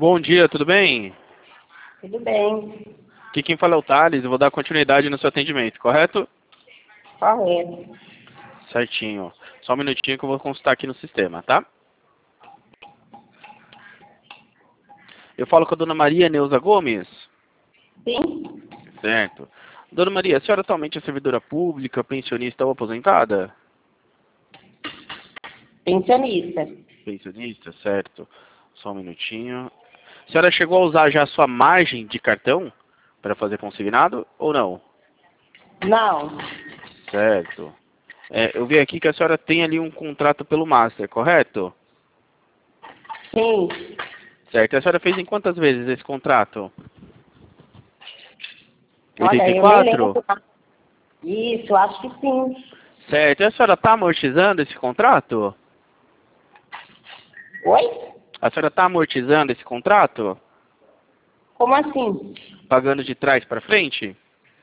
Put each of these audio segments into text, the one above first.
Bom dia, tudo bem? Tudo bem, Aqui quem fala é o Thales, eu vou dar continuidade no seu atendimento, correto? correto. Certinho. Só um minutinho que eu vou consultar aqui no sistema, tá? Eu falo com a dona Maria Neuza Gomes? Sim, Certo. Dona Maria, a senhora atualmente é servidora pública, pensionista ou aposentada? pensionista. Pensionista, certo. Só um minutinho. A senhora chegou a usar já a sua margem de cartão para fazer consignado ou não? Não, Certo. Eu vi aqui que a senhora tem ali um contrato pelo Master, correto? sim. Certo. E a senhora fez em quantas vezes esse contrato? Olha, eu nem 84? lembro. Isso, acho que sim. Certo. E a senhora está amortizando esse contrato? Oi? A senhora está amortizando esse contrato? Como assim? Pagando de trás para frente?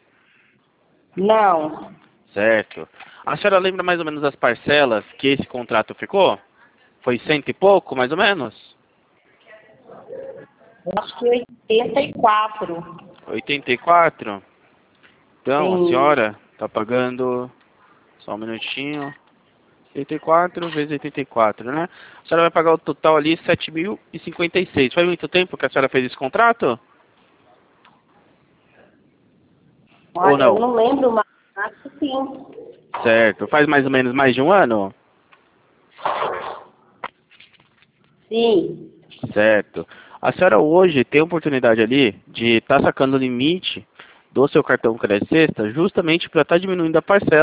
Não, Certo. A senhora lembra mais ou menos as parcelas que esse contrato ficou? Foi cento e pouco, mais ou menos? eu acho que 84. 84? Então, a Sim. senhora está pagando... Só um minutinho. 84 vezes 84, né? A senhora vai pagar o total ali 7.056. Faz muito tempo que a senhora fez esse contrato? Ou Olha, eu não? não lembro, mas acho que sim. Certo. Faz mais ou menos mais de um ano? Sim. Certo. A senhora hoje tem a oportunidade ali de estar sacando o limite do seu cartão Crédito Sexta justamente para estar diminuindo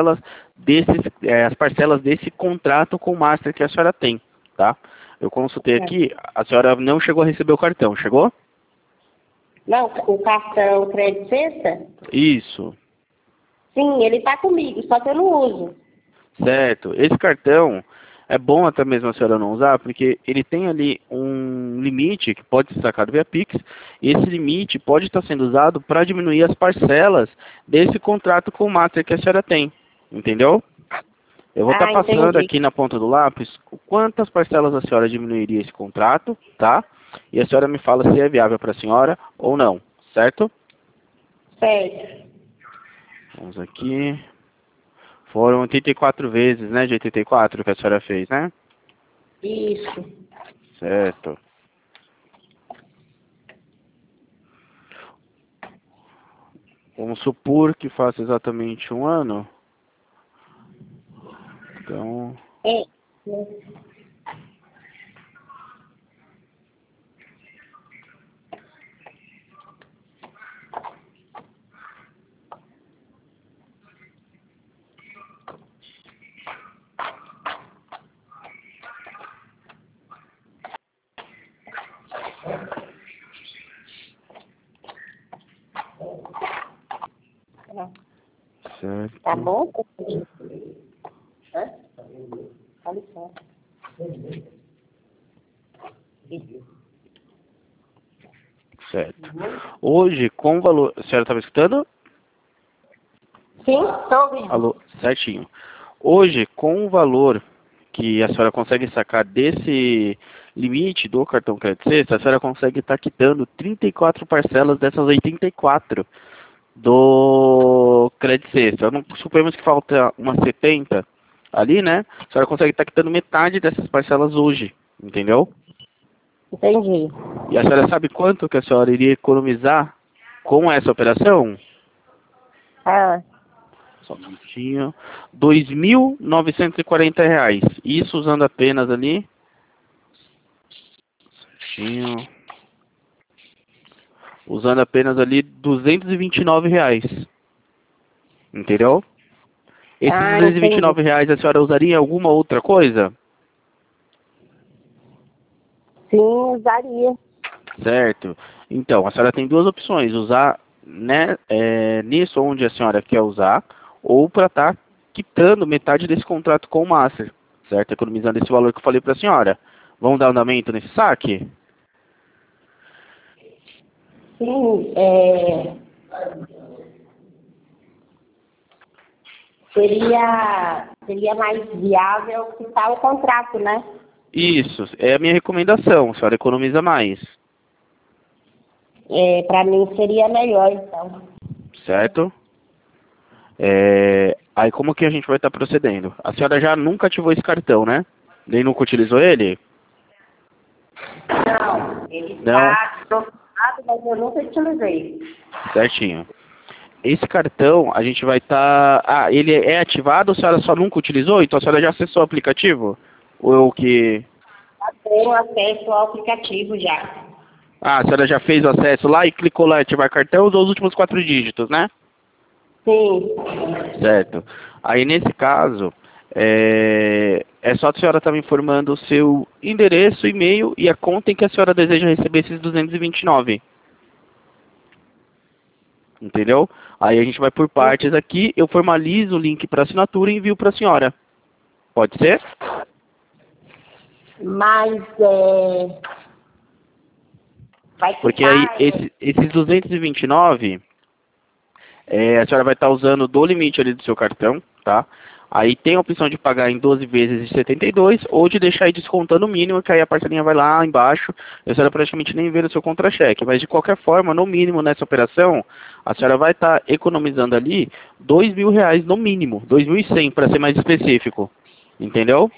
as parcelas desse contrato com o Master que a senhora tem, tá? Eu consultei aqui, a senhora não chegou a receber o cartão, chegou? Não, o cartão Crédito Sexta? Isso. Sim, ele tá comigo, só que eu não uso. Certo. Esse cartão é bom até mesmo a senhora não usar, porque ele tem ali um limite que pode ser sacado via Pix, e esse limite pode estar sendo usado para diminuir as parcelas desse contrato com o Master que a senhora tem. Entendeu? Eu vou estar Ah, passando entendi. aqui na ponta do lápis quantas parcelas a senhora diminuiria esse contrato, tá? E a senhora me fala se é viável para a senhora ou não, certo? Certo. Vamos aqui. Foram 84 vezes, né, de 84 que a senhora fez, né? Isso. Certo. Vamos supor que faça exatamente um ano. Então, É. certo. Tá bom? Hã? Dá licença. Certo. Hoje, com o valor... A senhora estava escutando? Sim, estou ouvindo. Alô? Certinho. Hoje, com o valor que a senhora consegue sacar desse limite do cartão Crédito Sexta, a senhora consegue estar quitando 34 parcelas dessas 84 do Crédito Sexta. Não, suponhamos que falta umas 70 ali, né? A senhora consegue estar quitando metade dessas parcelas hoje, entendeu? Entendi. E a senhora sabe quanto que a senhora iria economizar com essa operação? Ah, Só um minutinho. R$ 2.940. Isso usando apenas ali. Certinho. Usando apenas ali R$ 229. Entendeu? Esses duzentos e vinte e entendi. nove reais a senhora usaria em alguma outra coisa? Sim, usaria. Certo. Então, a senhora tem duas opções. Usar, né, nisso onde a senhora quer usar, ou para estar quitando metade desse contrato com o Master, certo? Economizando esse valor que eu falei para a senhora. Vamos dar andamento nesse saque? Sim, seria mais viável quitar o contrato, né? Isso, é a minha recomendação. A senhora economiza mais. Para mim seria melhor, então. Certo? Aí como que a gente vai estar procedendo? A senhora já nunca ativou esse cartão, né? Nem nunca utilizou ele? Não, ele Não? está trocado, mas eu nunca utilizei. Certinho. Esse cartão, a gente vai estar... Ah, ele é ativado ou a senhora só nunca utilizou? Então a senhora já acessou o aplicativo? Ou eu que... Já tenho acesso ao aplicativo já. Ah, a senhora já fez o acesso lá e clicou lá em ativar cartão, usou os últimos 4 dígitos, né? Sim. Certo. Aí nesse caso, é só a senhora estar me informando o seu endereço, e-mail e a conta em que a senhora deseja receber esses 229. Entendeu? Aí a gente vai por partes aqui, eu formalizo o link para assinatura e envio para a senhora. Pode ser? Mas vai Porque aí ficar. esses 229, a senhora vai estar usando do limite ali do seu cartão, tá? Aí tem a opção de pagar em 12 vezes de 72 ou de deixar aí descontando o mínimo, que aí a parcelinha vai lá embaixo, e a senhora praticamente nem vê no seu contra-cheque. Mas de qualquer forma, no mínimo nessa operação, a senhora vai estar economizando ali R$ 2.000 no mínimo, 2.100 para ser mais específico. Entendeu?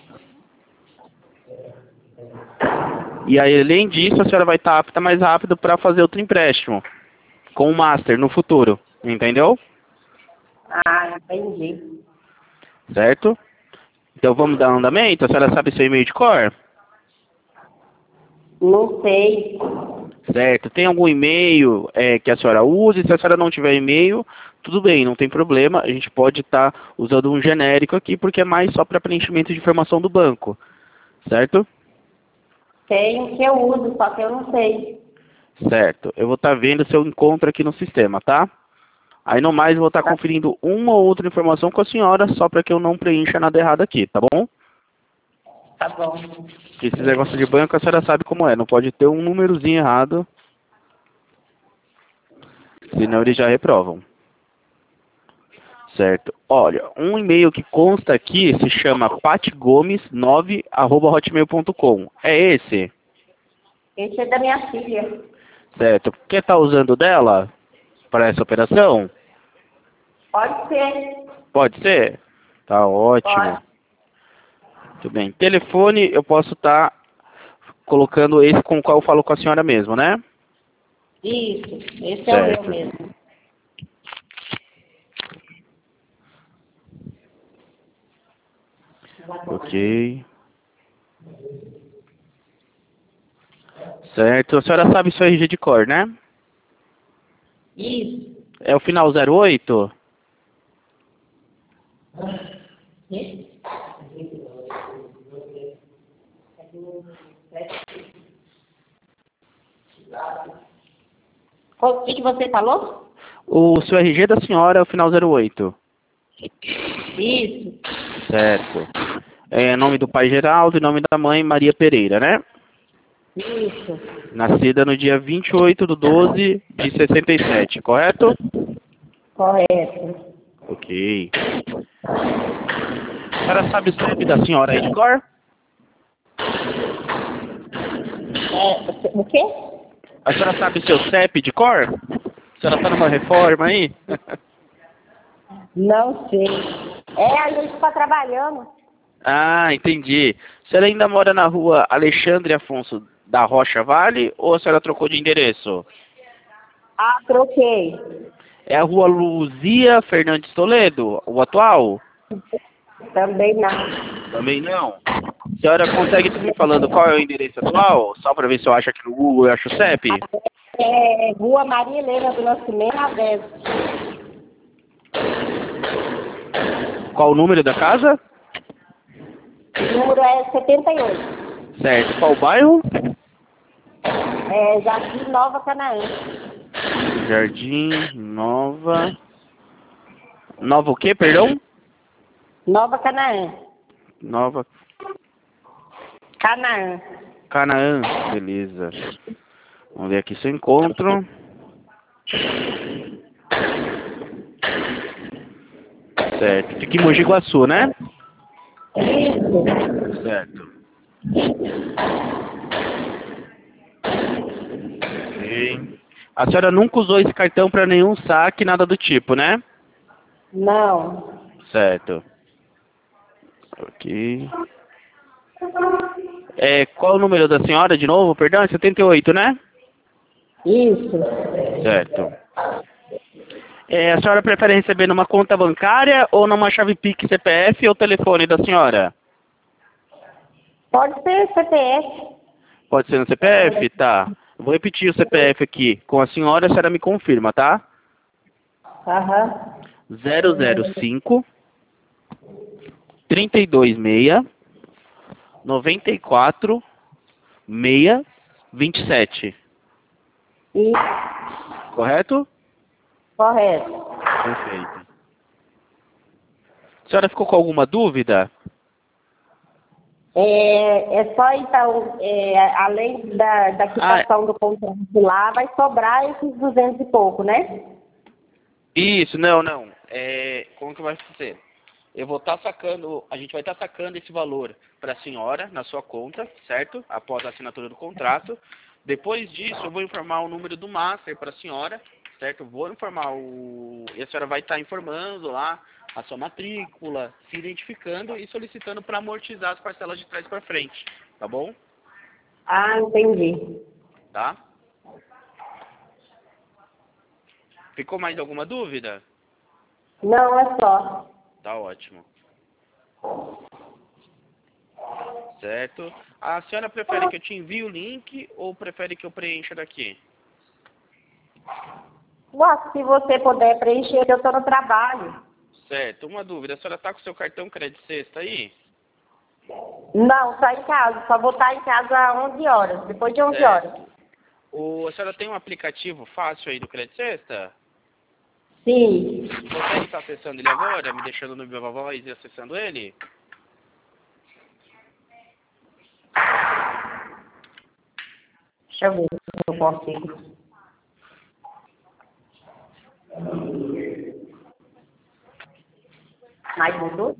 E aí, além disso, a senhora vai estar apta mais rápido para fazer outro empréstimo com o Master no futuro. Entendeu? Ah, entendi. Certo? Então vamos dar andamento? A senhora sabe seu e-mail de cor? Não sei. Certo. Tem algum e-mail que a senhora use? Se a senhora não tiver e-mail, tudo bem, não tem problema. A gente pode estar usando um genérico aqui, porque é mais só para preenchimento de informação do banco. Certo? Tem um que eu uso, só que eu não sei. Certo. Eu vou estar vendo se eu encontro aqui no sistema, tá? Aí no mais eu vou estar conferindo uma ou outra informação com a senhora, só para que eu não preencha nada errado aqui, tá bom? Tá bom. Porque esse negócio de banco a senhora sabe como é, não pode ter um númerozinho errado, senão eles já reprovam. Certo. Olha, um e-mail que consta aqui se chama patgomes9@hotmail.com. É esse? Esse é da minha filha. Certo. Quer estar usando dela para essa operação? Pode ser. Pode ser? Tá ótimo. Pode. Muito bem. Telefone, eu posso estar colocando esse com o qual eu falo com a senhora mesmo, né? Isso. Esse é o meu Certo. mesmo. Ok. Certo. A senhora sabe seu RG de cor, né? Isso. É o final 08? O que você falou? O seu RG da senhora é o final 08. Isso. Certo. É nome do pai Geraldo e nome da mãe Maria Pereira, né? Isso. Nascida no dia 28/12/67, correto? Correto. Ok. A senhora sabe o CEP da senhora aí de cor? O quê? A senhora sabe seu CEP de cor? A senhora está numa reforma aí? Não sei. A gente está trabalhando. Ah, entendi. A senhora ainda mora na rua Alexandre Afonso da Rocha Vale ou a senhora trocou de endereço? Ah, troquei. É a rua Luzia Fernandes Toledo, o atual? Também não. Também não. A senhora consegue estar me falando qual é o endereço atual? Só para ver se eu acho aqui no Google e acho o CEP? Rua Maria Helena do Nascimento, Avesso. Qual o número da casa? O número é 78. Certo. Qual o bairro? Jardim Nova Canaã. Jardim Nova... Nova o quê, perdão? Nova Canaã. Nova Canaã. Canaã. Beleza. Vamos ver aqui se eu encontro. Certo. Fica em Mogi Guaçu, né? Isso. Certo. Ok. A senhora nunca usou esse cartão para nenhum saque, nada do tipo, né? Não. Certo. Ok. Qual o número da senhora de novo? Perdão, é 78, né? Isso. Certo. A senhora prefere receber numa conta bancária ou numa chave Pix CPF ou telefone da senhora? Pode ser CPF. Pode ser no CPF? Tá. Vou repetir o CPF aqui. Com a senhora me confirma, tá? Aham. 005 326 94 6 27. Isso. Correto? Correto. Perfeito. A senhora ficou com alguma dúvida? É só então, além da quitação do contrato lá, vai sobrar esses 200 e pouco, né? Isso, não. Como que vai ser? Eu vou estar sacando, a gente vai estar sacando esse valor para a senhora na sua conta, certo? Após a assinatura do contrato. Depois disso, eu vou informar o número do Master para a senhora, certo? Vou informar e a senhora vai estar informando lá a sua matrícula, se identificando e solicitando para amortizar as parcelas de trás para frente, tá bom? Ah, entendi. Tá? Ficou mais alguma dúvida? Não, é só. Tá ótimo. Certo. A senhora prefere que eu te envie o link ou prefere que eu preencha daqui? Nossa, se você puder preencher, eu estou no trabalho. Certo. Uma dúvida. A senhora tá com o seu cartão crédito sexta aí? Não, está em casa. Só vou estar em casa às 11 horas. Depois de 11 horas. Certo. A senhora tem um aplicativo fácil aí do Crédito Sexta? Sim. Consegue estar acessando ele agora? Me deixando no Viva Voz e acessando ele? Deixa eu ver se eu consigo. Mais mudou?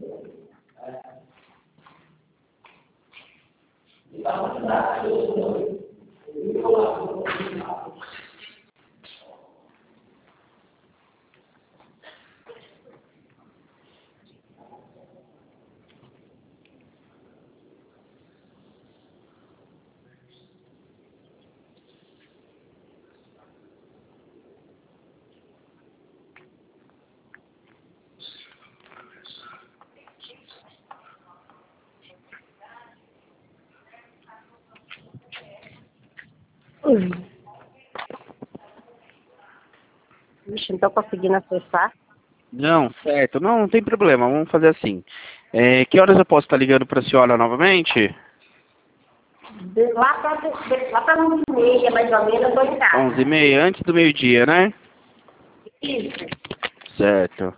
Ixi, não estou conseguindo acessar. Não, certo. Não tem problema. Vamos fazer assim. Que horas eu posso estar ligando para a senhora novamente? Lá para 11h30, mais ou menos, eu estou em casa. 11h30, antes do meio-dia, né? Isso. Certo.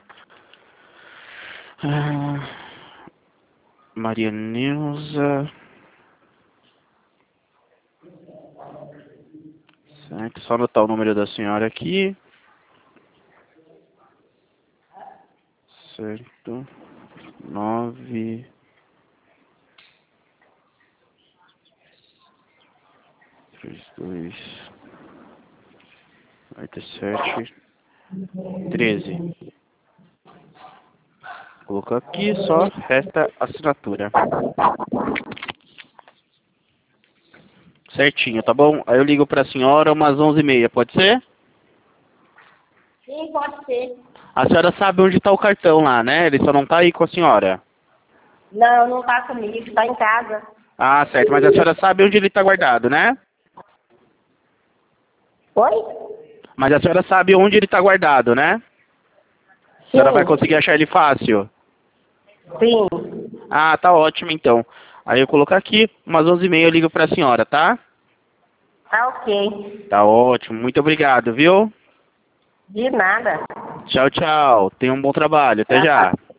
Maria Neuza. Certo. Só anotar o número da senhora aqui. Certo. 9 32 87 13. Colocou aqui, só resta assinatura. Certinho, tá bom? Aí eu ligo pra senhora umas 11h30, pode ser? Sim, pode ser. A senhora sabe onde tá o cartão lá, né? Ele só não tá aí com a senhora. Não, não está comigo, está em casa. Ah, certo. Mas a senhora sabe onde ele tá guardado, né? Oi? Mas a senhora sabe onde ele tá guardado, né? A senhora vai conseguir achar ele fácil. Sim. Ah, tá ótimo então. Aí eu colocar aqui, umas 11h30 eu ligo pra senhora, tá? Tá ok. Tá ótimo. Muito obrigado, viu? De nada. Tchau, tchau. Tenha um bom trabalho. Até já.